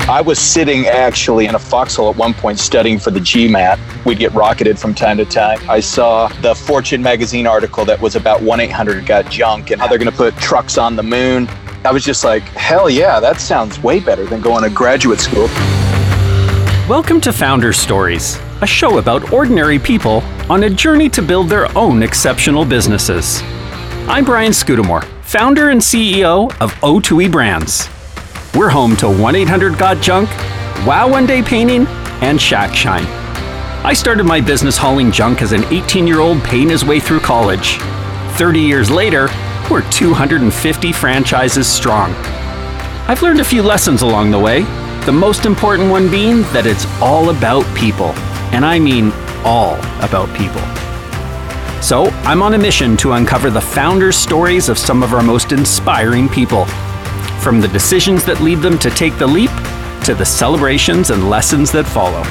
I was sitting actually in a foxhole at one point studying for the GMAT. We'd get rocketed from time to time. I saw the Fortune magazine article that was about 1-800-GOT-JUNK and how they're going to put trucks on the moon. I was just like, hell yeah, that sounds way better than going to graduate school. Welcome to Founder Stories, a show about ordinary people on a journey to build their own exceptional businesses. I'm Brian Scudamore, founder and CEO of O2E Brands. We're home to 1-800-GOT-JUNK, Wow One Day Painting, and Shack Shine. I started my business hauling junk as an 18-year-old paying his way through college. 30 years later, we're 250 franchises strong. I've learned a few lessons along the way, the most important one being that it's all about people. And I mean all about people. So I'm on a mission to uncover the founders' stories of some of our most inspiring people. From the decisions that lead them to take the leap, to the celebrations and lessons that follow.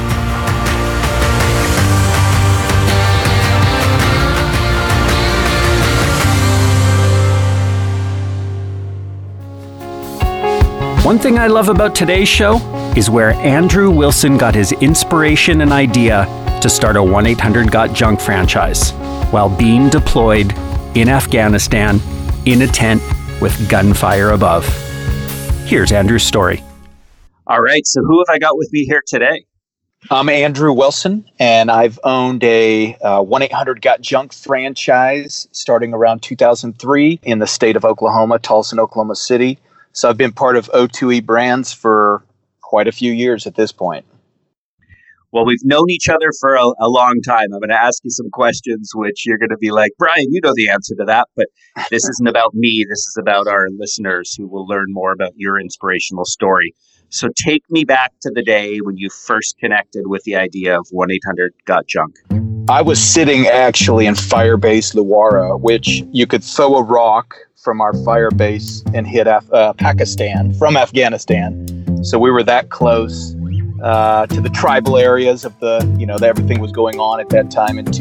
One thing I love about today's show is where Andrew Wilson got his inspiration and idea to start a 1-800-GOT-JUNK franchise while being deployed in Afghanistan in a tent with gunfire above. Here's Andrew's story. All right, so who have I got with me here today? I'm Andrew Wilson, and I've owned a 1-800-GOT-JUNK franchise starting around 2003 in the state of Oklahoma, Tulsa and Oklahoma City. So I've been part of O2E Brands for quite a few years at this point. Well, we've known each other for a long time. I'm going to ask you some questions, which you're going to be like, Brian, you know the answer to that. But this isn't about me. This is about our listeners who will learn more about your inspirational story. So take me back to the day when you first connected with the idea of 1-800-GOT-JUNK. I was sitting actually in Firebase Luwara, which you could throw a rock from our Firebase and hit Pakistan from Afghanistan. So we were that close to the tribal areas of that everything was going on at that time in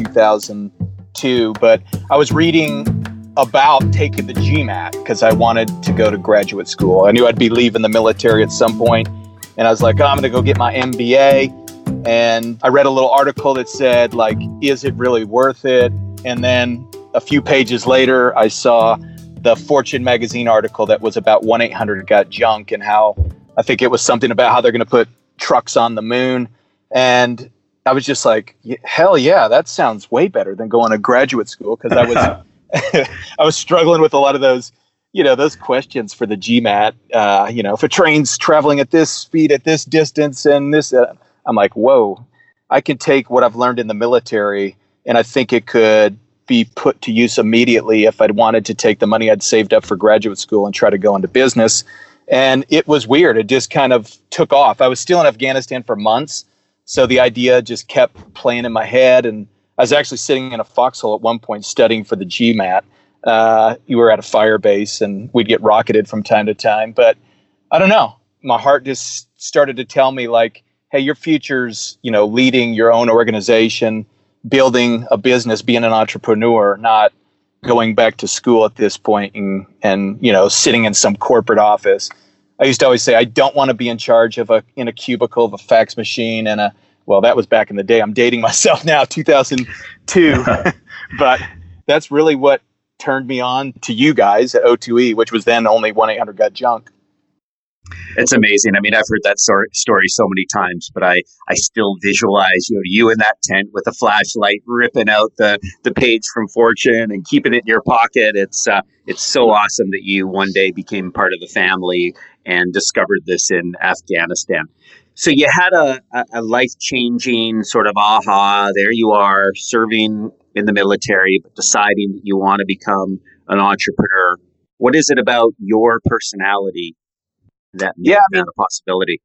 2002. But I was reading about taking the GMAT because I wanted to go to graduate school. I knew I'd be leaving the military at some point, and I was like, I'm going to go get my MBA. And I read a little article that said, like, is it really worth it? And then a few pages later, I saw the Fortune magazine article that was about 1-800-GOT-JUNK and how I think it was something about how they're going to put trucks on the moon. And I was just like, hell yeah, that sounds way better than going to graduate school. Because I was I was struggling with a lot of those, those questions for the GMAT. If a train's traveling at this speed, at this distance, and this, I'm like, whoa, I can take what I've learned in the military, and I think it could be put to use immediately if I'd wanted to take the money I'd saved up for graduate school and try to go into business. And it was weird. It just kind of took off. I was still in Afghanistan for months, so the idea just kept playing in my head. And I was actually sitting in a foxhole at one point studying for the GMAT. You were at a fire base, and we'd get rocketed from time to time. But I don't know. My heart just started to tell me, like, hey, your future's, leading your own organization, building a business, being an entrepreneur, not going back to school at this point and sitting in some corporate office. I used to always say I don't want to be in charge of in a cubicle of a fax machine and that was back in the day. I'm dating myself now, 2002. But that's really what turned me on to you guys at O2E, which was then only 1-800-GOT-JUNK. It's amazing. I mean, I've heard that story so many times, but I still visualize you in that tent with a flashlight ripping out the page from Fortune and keeping it in your pocket. It's so awesome that you one day became part of the family and discovered this in Afghanistan. So you had a life-changing sort of aha. There you are, serving in the military, but deciding that you want to become an entrepreneur. What is it about your personality that made that a possibility?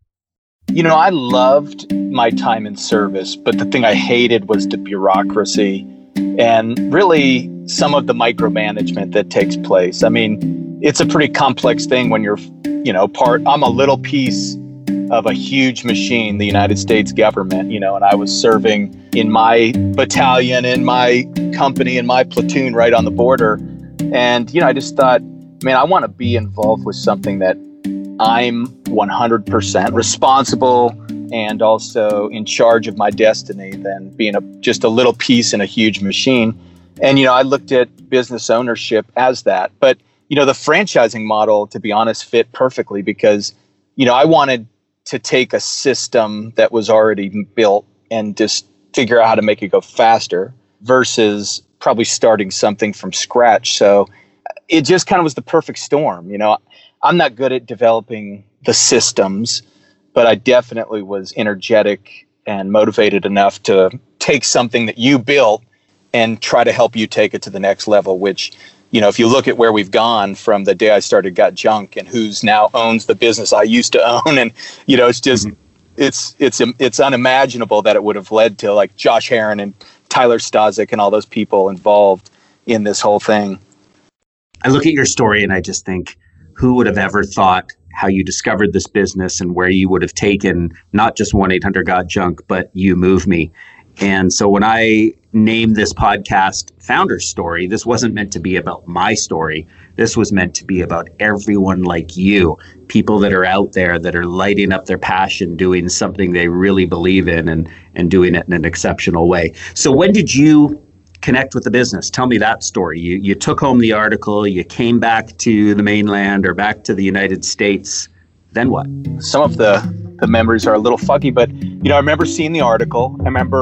I loved my time in service, but the thing I hated was the bureaucracy and really some of the micromanagement that takes place. I mean, it's a pretty complex thing when you're, I'm a little piece of a huge machine, the United States government, and I was serving in my battalion, in my company, in my platoon right on the border. And, I just thought, man, I want to be involved with something that I'm 100% responsible and also in charge of my destiny than being just a little piece in a huge machine. And, I looked at business ownership as that. But, the franchising model, to be honest, fit perfectly because, I wanted to take a system that was already built and just figure out how to make it go faster versus probably starting something from scratch. So it just kind of was the perfect storm. I'm not good at developing the systems, but I definitely was energetic and motivated enough to take something that you built and try to help you take it to the next level, which, if you look at where we've gone from the day I started Got Junk and who's now owns the business I used to own. And, it's just, it's unimaginable that it would have led to like Josh Heron and Tyler Stozick and all those people involved in this whole thing. I look at your story and I just think, who would have ever thought how you discovered this business and where you would have taken not just 1-800-GOT-JUNK, but You Move Me. And so when I named this podcast Founder's Story, this wasn't meant to be about my story. This was meant to be about everyone like you, people that are out there that are lighting up their passion, doing something they really believe in and doing it in an exceptional way. So when did you connect with the business? Tell me that story. You took home the article, you came back to the mainland or back to the United States. Then what? Some of the memories are a little fuzzy, but I remember seeing the article.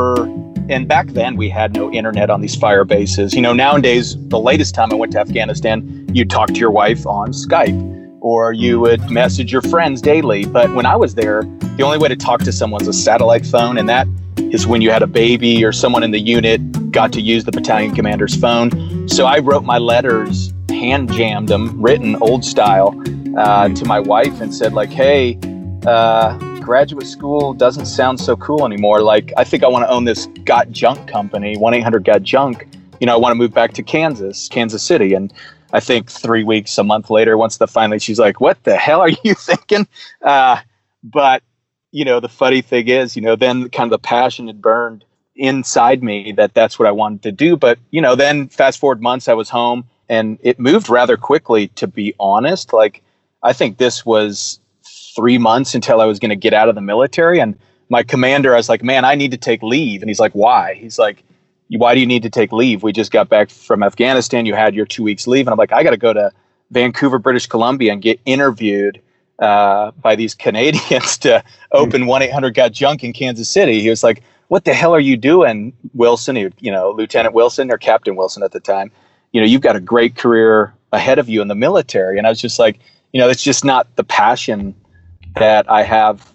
And back then we had no internet on these fire bases. Nowadays, the latest time I went to Afghanistan, you'd talk to your wife on Skype or you would message your friends daily. But when I was there, the only way to talk to someone was a satellite phone, and that is when you had a baby or someone in the unit got to use the battalion commander's phone. So I wrote my letters, hand jammed them, written old style, to my wife and said like, hey, graduate school doesn't sound so cool anymore. Like, I think I want to own this Got Junk company, 1-800-GOT-JUNK. I want to move back to Kansas City. And I think 3 weeks, a month later, finally she's like, what the hell are you thinking? But the funny thing is, then kind of the passion had burned inside me that's what I wanted to do. But, then fast forward months, I was home and it moved rather quickly, to be honest. Like, I think this was 3 months until I was going to get out of the military. And my commander, I was like, man, I need to take leave. And he's like, why? He's like, why do you need to take leave? We just got back from Afghanistan. You had your 2 weeks leave. And I'm like, I got to go to Vancouver, British Columbia and get interviewed by these Canadians to open 1-800-GOT-JUNK in Kansas City. He was like, what the hell are you doing, Wilson? Lieutenant Wilson or Captain Wilson at the time. You've got a great career ahead of you in the military. And I was just like, it's just not the passion that I have,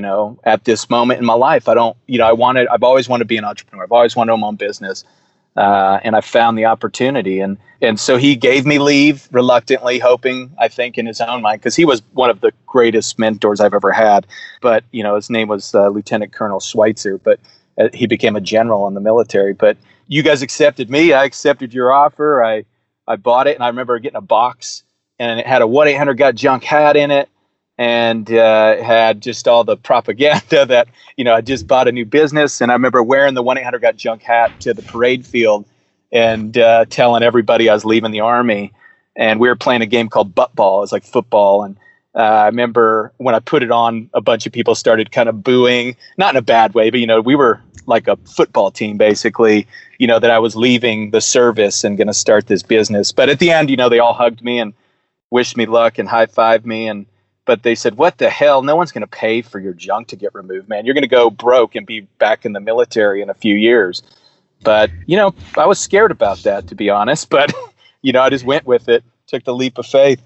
at this moment in my life. I've always wanted to be an entrepreneur. I've always wanted to own my own business. And I found the opportunity. And so he gave me leave reluctantly, hoping, I think, in his own mind, because he was one of the greatest mentors I've ever had. But, his name was Lieutenant Colonel Schweitzer, but he became a general in the military. But you guys accepted me. I accepted your offer. I bought it. And I remember getting a box and it had a 1-800-GOT-JUNK hat in it. And had just all the propaganda that, I just bought a new business. And I remember wearing the 1-800-GOT-JUNK hat to the parade field and telling everybody I was leaving the Army. And we were playing a game called butt ball. It was like football. And I remember when I put it on, a bunch of people started kind of booing, not in a bad way, but, we were like a football team, basically, that I was leaving the service and going to start this business. But at the end, they all hugged me and wished me luck and high-fived me. But they said, what the hell? No one's going to pay for your junk to get removed, man. You're going to go broke and be back in the military in a few years. But, I was scared about that, to be honest. But, I just went with it, took the leap of faith.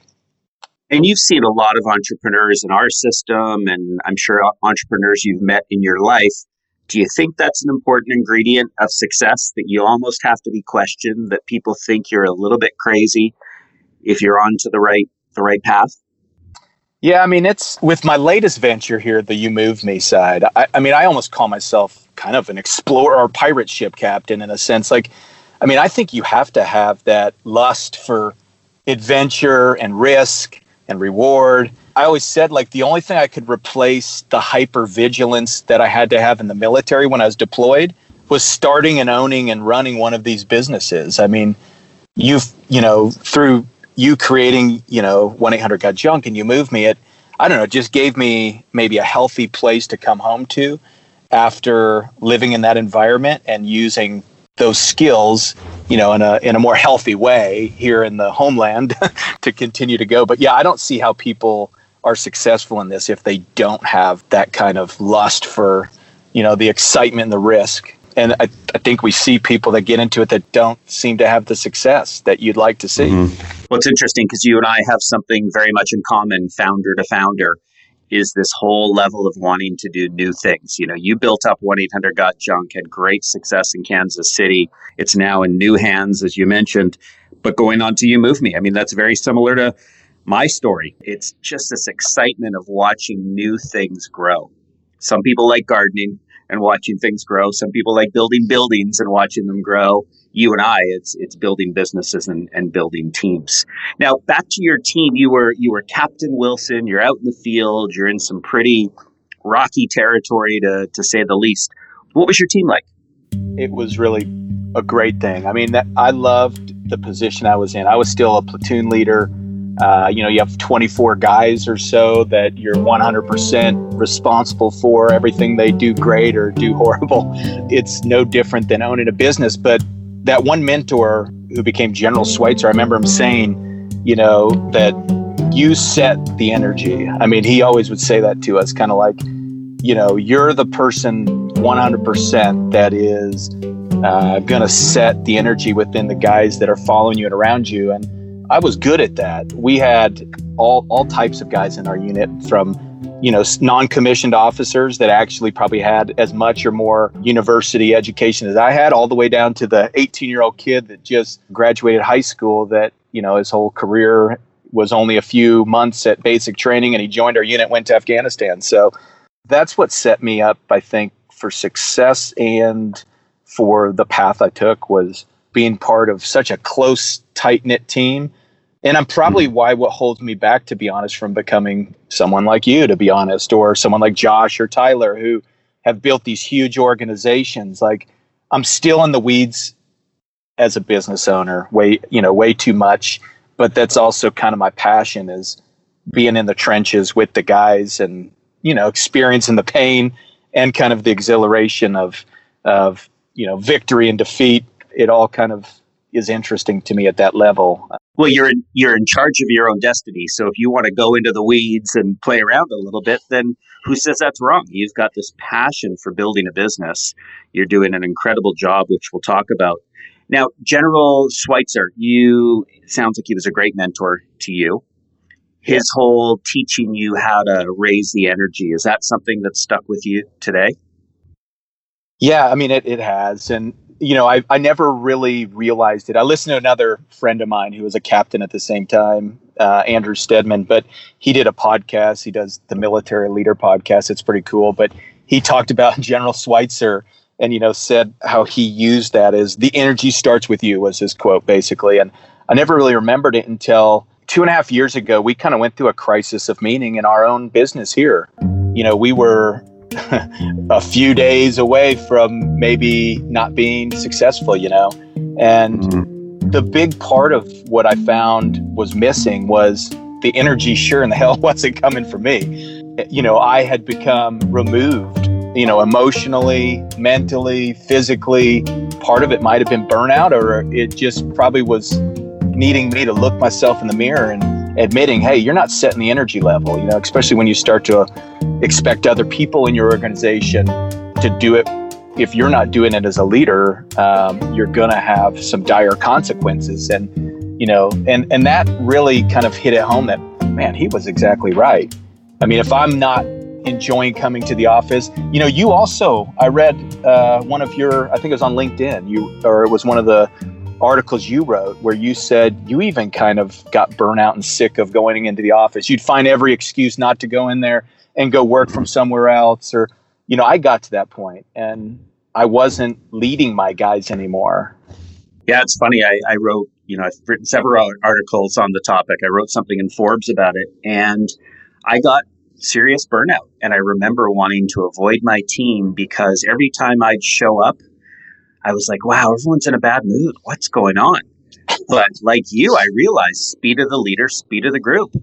And you've seen a lot of entrepreneurs in our system, and I'm sure entrepreneurs you've met in your life. Do you think that's an important ingredient of success, that you almost have to be questioned, that people think you're a little bit crazy if you're onto the right path? Yeah, it's with my latest venture here, the You Move Me side. I almost call myself kind of an explorer or pirate ship captain in a sense. Like, I think you have to have that lust for adventure and risk and reward. I always said, like, the only thing I could replace the hypervigilance that I had to have in the military when I was deployed was starting and owning and running one of these businesses. Through you creating, 1-800-GOT-JUNK and You Move Me, I don't know, it just gave me maybe a healthy place to come home to after living in that environment and using those skills, in a more healthy way here in the homeland to continue to go. But yeah, I don't see how people are successful in this if they don't have that kind of lust for, the excitement and the risk. And I think we see people that get into it that don't seem to have the success that you'd like to see. Mm-hmm. Well, it's interesting because you and I have something very much in common, founder to founder, is this whole level of wanting to do new things. You built up 1-800-GOT-JUNK, had great success in Kansas City. It's now in new hands, as you mentioned. But going on to You Move Me, I mean, that's very similar to my story. It's just this excitement of watching new things grow. Some people like gardening and watching things grow. Some people like building buildings and watching them grow. You and I, it's building businesses and building teams. Now, back to your team, you were Captain Wilson. You're out in the field. You're in some pretty rocky territory, to say the least. What was your team like? It was really a great thing. I mean, I loved the position I was in. I was still a platoon leader. You have 24 guys or so that you're 100% responsible for. Everything they do great or do horrible. It's no different than owning a business. But that one mentor who became General Schweitzer, I remember him saying, that you set the energy. I mean, he always would say that to us, kind of like, you're the person 100% that is going to set the energy within the guys that are following you and around you. And I was good at that. We had all types of guys in our unit, from, non-commissioned officers that actually probably had as much or more university education as I had, all the way down to the 18-year-old kid that just graduated high school that, his whole career was only a few months at basic training, and he joined our unit, went to Afghanistan. So that's what set me up, I think, for success and for the path I took, was being part of such a close, tight-knit team. And I'm probably why what holds me back, to be honest, from becoming someone like you, to be honest, or someone like Josh or Tyler, who have built these huge organizations. Like, I'm still in the weeds as a business owner, way too much. But that's also kind of my passion, is being in the trenches with the guys and, experiencing the pain and kind of the exhilaration of victory and defeat. It all kind of is interesting to me at that level. Well, you're in charge of your own destiny. So if you want to go into the weeds and play around a little bit, then who says that's wrong? You've got this passion for building a business. You're doing an incredible job, which we'll talk about. Now, General Schweitzer, sounds like he was a great mentor to you. His whole teaching you how to raise the energy, is that something that's stuck with you today? Yeah, I mean, it has. And I never really realized it. I listened to another friend of mine who was a captain at the same time, Andrew Stedman, but he did a podcast. He does the Military Leader podcast. It's pretty cool. But he talked about General Schweitzer and, said how he used that as the energy starts with you, was his quote, basically. And I never really remembered it until 2.5 years ago. We kind of went through a crisis of meaning in our own business here. We were a few days away from maybe not being successful, and the big part of what I found was missing was the energy. Sure in the hell wasn't coming from me. I had become removed, emotionally, mentally, physically. Part of it might have been burnout, or it just probably was needing me to look myself in the mirror and admitting, hey, you're not setting the energy level, especially when you start to expect other people in your organization to do it. If you're not doing it as a leader, you're going to have some dire consequences. And, and that really kind of hit it home that, man, he was exactly right. I mean, if I'm not enjoying coming to the office, you also, I read one of your, I think it was on LinkedIn, it was one of the articles you wrote where you said you even kind of got burnout and sick of going into the office. You'd find every excuse not to go in there and go work from somewhere else. Or, I got to that point and I wasn't leading my guys anymore. Yeah, it's funny. I wrote, I've written several articles on the topic. I wrote something in Forbes about it, and I got serious burnout. And I remember wanting to avoid my team because every time I'd show up, I was like, wow, everyone's in a bad mood. What's going on? But like you, I realized speed of the leader, speed of the group.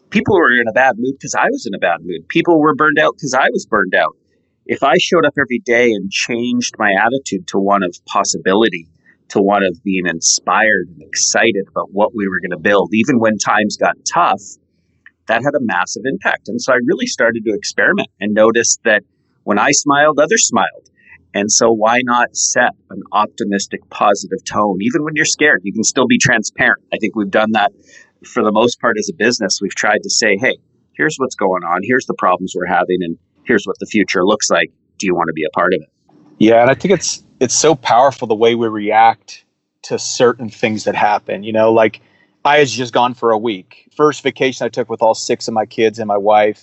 People were in a bad mood because I was in a bad mood. People were burned out because I was burned out. If I showed up every day and changed my attitude to one of possibility, to one of being inspired and excited about what we were going to build, even when times got tough, that had a massive impact. And so I really started to experiment and noticed that when I smiled, others smiled. And so why not set an optimistic, positive tone? Even when you're scared, you can still be transparent. I think we've done that for the most part as a business. We've tried to say, hey, here's what's going on. Here's the problems we're having. And here's what the future looks like. Do you want to be a part of it? Yeah, and I think it's so powerful the way we react to certain things that happen. Like I had just gone for a week. First vacation I took with all 6 of my kids and my wife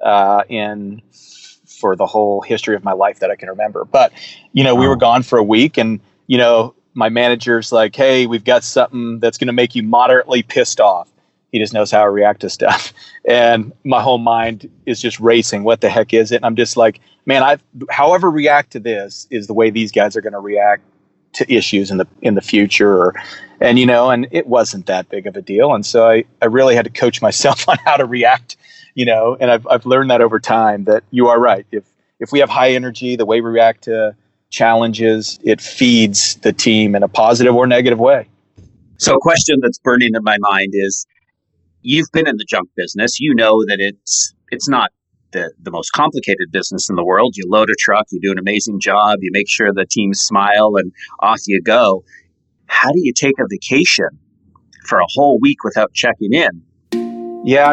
for the whole history of my life that I can remember. But, we were gone for a week and, my manager's like, hey, we've got something that's going to make you moderately pissed off. He just knows how I react to stuff. And my whole mind is just racing. What the heck is it? And I'm just like, man, however react to this is the way these guys are going to react to issues in the future. And it wasn't that big of a deal. And so I really had to coach myself on how to react, and I've learned that over time that you are right. If we have high energy, the way we react to challenges, it feeds the team in a positive or negative way. So a question that's burning in my mind is, you've been in the junk business. You know that it's not the most complicated business in the world. You load a truck, you do an amazing job, you make sure the team smile, and off you go. How do you take a vacation for a whole week without checking in? Yeah,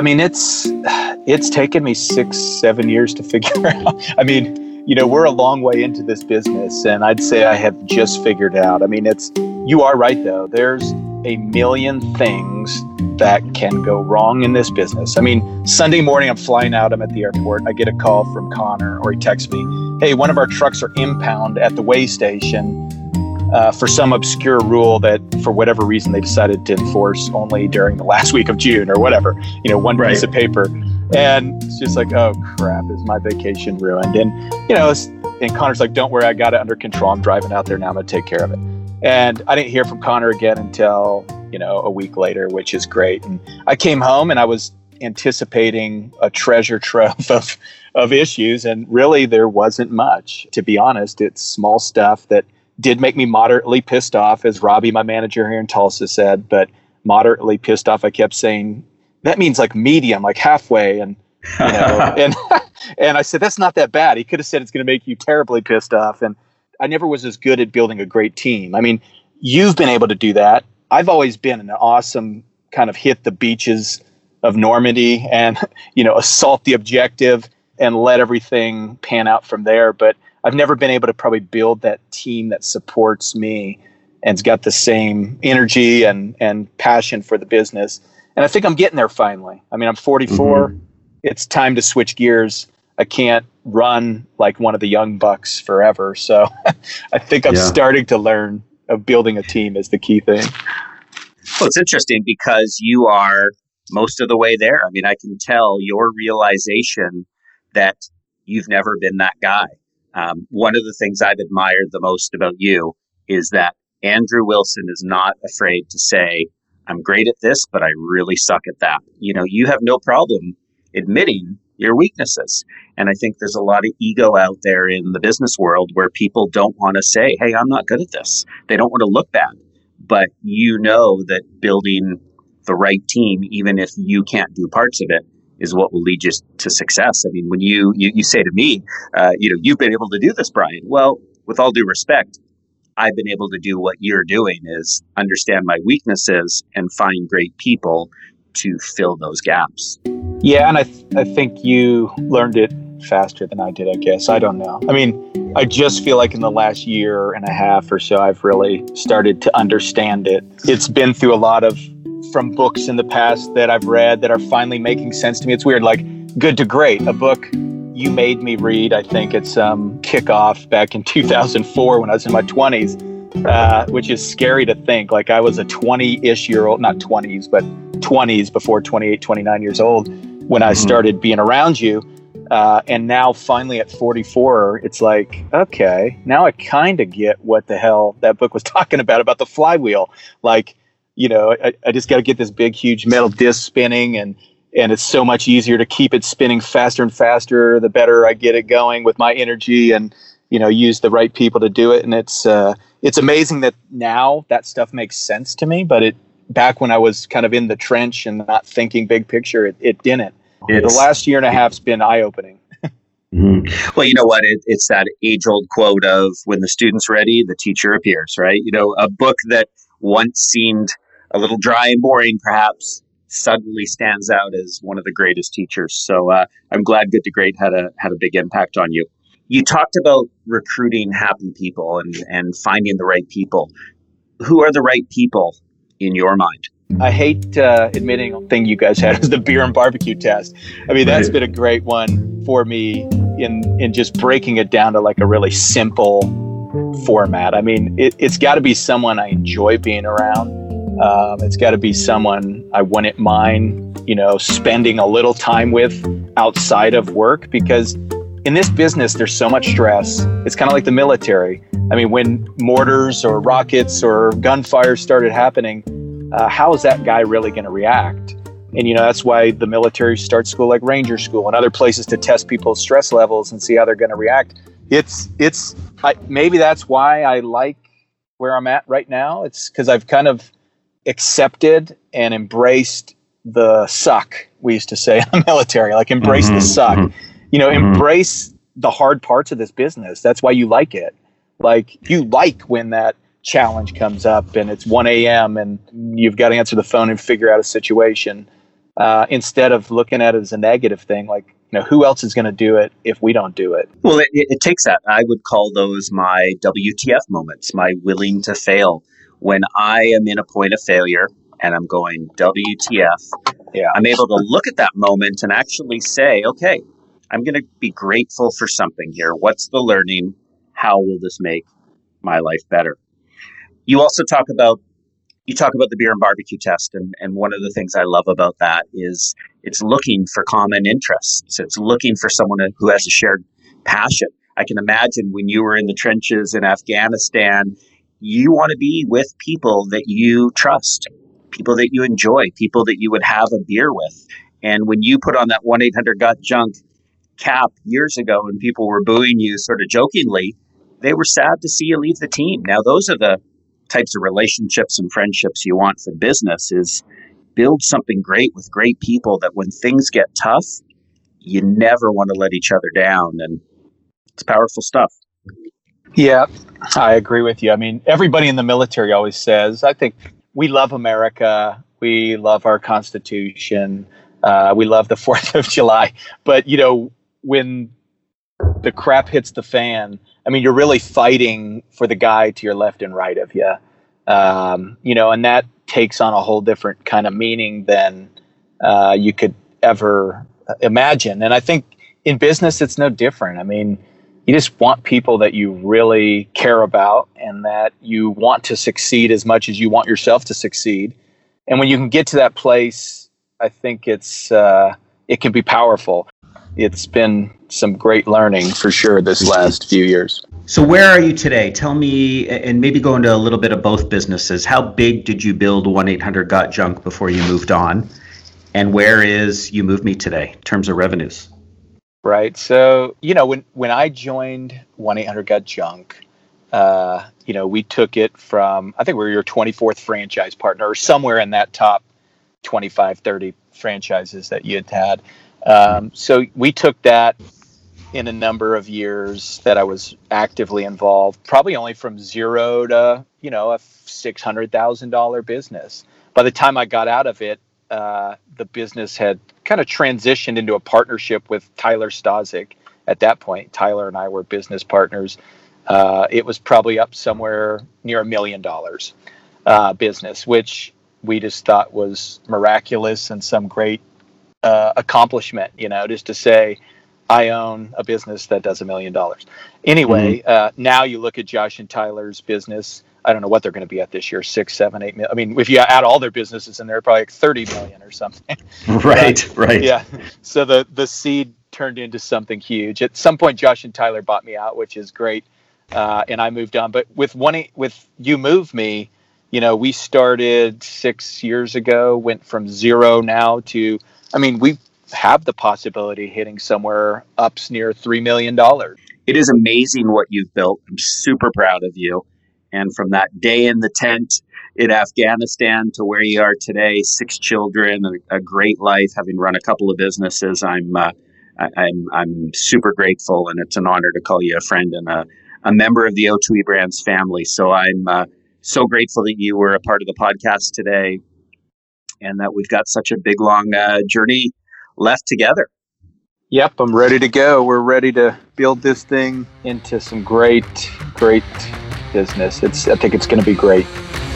it's taken me 6-7 years to figure out. We're a long way into this business, and I'd say I have just figured it out. You are right, though. There's a million things that can go wrong in this business. Sunday morning, I'm flying out. I'm at the airport. I get a call from Connor, or he texts me, hey, one of our trucks are impound at the weigh station for some obscure rule that, for whatever reason, they decided to enforce only during the last week of June or whatever, one piece of paper. And it's just like, oh, crap, is my vacation ruined? And, and Connor's like, don't worry, I got it under control. I'm driving out there now. I'm going to take care of it. And I didn't hear from Connor again until, a week later, which is great. And I came home and I was anticipating a treasure trove of issues. And really, there wasn't much. To be honest, it's small stuff that did make me moderately pissed off, as Robbie, my manager here in Tulsa, said. But moderately pissed off, I kept saying, that means like medium, like halfway. And, and I said, that's not that bad. He could have said it's going to make you terribly pissed off. And I never was as good at building a great team. You've been able to do that. I've always been an awesome kind of hit the beaches of Normandy and, assault the objective and let everything pan out from there. But I've never been able to probably build that team that supports me and's got the same energy and passion for the business. And I think I'm getting there finally. I'm 44. Mm-hmm. It's time to switch gears. I can't run like one of the young bucks forever. So I think I'm starting to learn of building a team is the key thing. Well, it's interesting because you are most of the way there. I can tell your realization that you've never been that guy. One of the things I've admired the most about you is that Andrew Wilson is not afraid to say, I'm great at this, but I really suck at that. You have no problem admitting your weaknesses. And I think there's a lot of ego out there in the business world where people don't want to say, hey, I'm not good at this. They don't want to look bad. But that building the right team, even if you can't do parts of it, is what will lead you to success. When you say to me, you've been able to do this, Brian. Well, with all due respect, I've been able to do what you're doing, is understand my weaknesses and find great people to fill those gaps. Yeah, and I think you learned it faster than I did, I guess. I don't know. I just feel like in the last year and a half or so, I've really started to understand it. It's been through a lot from books in the past that I've read that are finally making sense to me. It's weird, like Good to Great, a book you made me read. I think it's Kickoff back in 2004 when I was in my 20s, which is scary to think. Like I was a 20-ish year old, not 20s, but 20s before 28, 29 years old when I started being around you. And now finally at 44, it's like, okay, now I kind of get what the hell that book was talking about the flywheel. Like, I just got to get this big, huge metal disc spinning and and it's so much easier to keep it spinning faster and faster the better I get it going with my energy, and use the right people to do it. And it's amazing that now that stuff makes sense to me, but back when I was kind of in the trench and not thinking big picture, it didn't. The last year and a half's been eye-opening. Mm-hmm. Well, you know what? It's that age-old quote of when the student's ready, the teacher appears, right? A book that once seemed a little dry and boring, perhaps, suddenly stands out as one of the greatest teachers. So I'm glad Good to Great had a big impact on you. You talked about recruiting happy people and finding the right people. Who are the right people in your mind? I hate admitting the thing you guys had is the beer and barbecue test. I mean, that's been a great one for me in just breaking it down to like a really simple format. I mean, it's got to be someone I enjoy being around. It's got to be someone I wouldn't mind, spending a little time with outside of work, because in this business, there's so much stress. It's kind of like the military. I mean, when mortars or rockets or gunfire started happening, how is that guy really going to react? And, that's why the military starts school like Ranger School and other places to test people's stress levels and see how they're going to react. Maybe that's why I like where I'm at right now. It's because I've kind of accepted and embraced the suck, we used to say in the military, like embrace the suck. Embrace the hard parts of this business. That's why you like it. Like, you like when that challenge comes up and it's 1 a.m. and you've got to answer the phone and figure out a situation, instead of looking at it as a negative thing. Like, who else is going to do it if we don't do it? Well, it takes that. I would call those my WTF moments, my willing to fail. When I am in a point of failure and I'm going WTF, I'm able to look at that moment and actually say, okay, I'm going to be grateful for something here. What's the learning? How will this make my life better? You also talk about the beer and barbecue test. And one of the things I love about that is it's looking for common interests. It's looking for someone who has a shared passion. I can imagine when you were in the trenches in Afghanistan, you want to be with people that you trust, people that you enjoy, people that you would have a beer with. And when you put on that 1-800-GOT-JUNK cap years ago and people were booing you sort of jokingly, they were sad to see you leave the team. Now, those are the types of relationships and friendships you want for business, is build something great with great people that when things get tough, you never want to let each other down. And it's powerful stuff. Yeah, I agree with you. I mean, everybody in the military always says, I think we love America. We love our Constitution. We love the 4th of July. But, when the crap hits the fan, I mean, you're really fighting for the guy to your left and right of you. And that takes on a whole different kind of meaning than you could ever imagine. And I think in business, it's no different. I mean, you just want people that you really care about and that you want to succeed as much as you want yourself to succeed. And when you can get to that place, I think it can be powerful. It's been some great learning for sure this last few years. So where are you today? Tell me, and maybe go into a little bit of both businesses. How big did you build 1-800-GOT-JUNK before you moved on? And where is You Move Me today in terms of revenues? Right. So, when I joined 1-800-GOT-JUNK, we took it from, I think we were your 24th franchise partner or somewhere in that top 25, 30 franchises that you had. So we took that in a number of years that I was actively involved, probably only from zero to, a $600,000 business. By the time I got out of it, the business had kind of transitioned into a partnership with Tyler Stosic. At that point, Tyler and I were business partners. It was probably up somewhere near $1 million business, which we just thought was miraculous and some great accomplishment, just to say, I own a business that does $1 million. Anyway, now you look at Josh and Tyler's business. I don't know what they're going to be at this year, 6, 7, 8 million. I mean, if you add all their businesses in there, probably like 30 million or something. Right. Yeah. So the seed turned into something huge. At some point, Josh and Tyler bought me out, which is great. And I moved on. But with You Move Me, We started 6 years ago, went from zero now to, we have the possibility of hitting somewhere up near $3 million. It is amazing what you've built. I'm super proud of you. And from that day in the tent in Afghanistan to where you are today, 6 children, a great life, having run a couple of businesses, I'm super grateful, and it's an honor to call you a friend and a member of the O2E Brands family. So I'm so grateful that you were a part of the podcast today, and that we've got such a big, long journey left together. Yep, I'm ready to go. We're ready to build this thing into some great business. I think it's going to be great.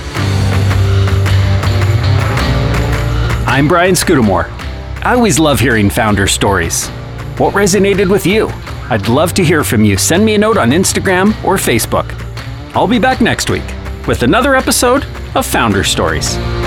I'm Brian Scudamore. I always love hearing founder stories. What resonated with you? I'd love to hear from you. Send me a note on Instagram or Facebook. I'll be back next week with another episode of Founder Stories.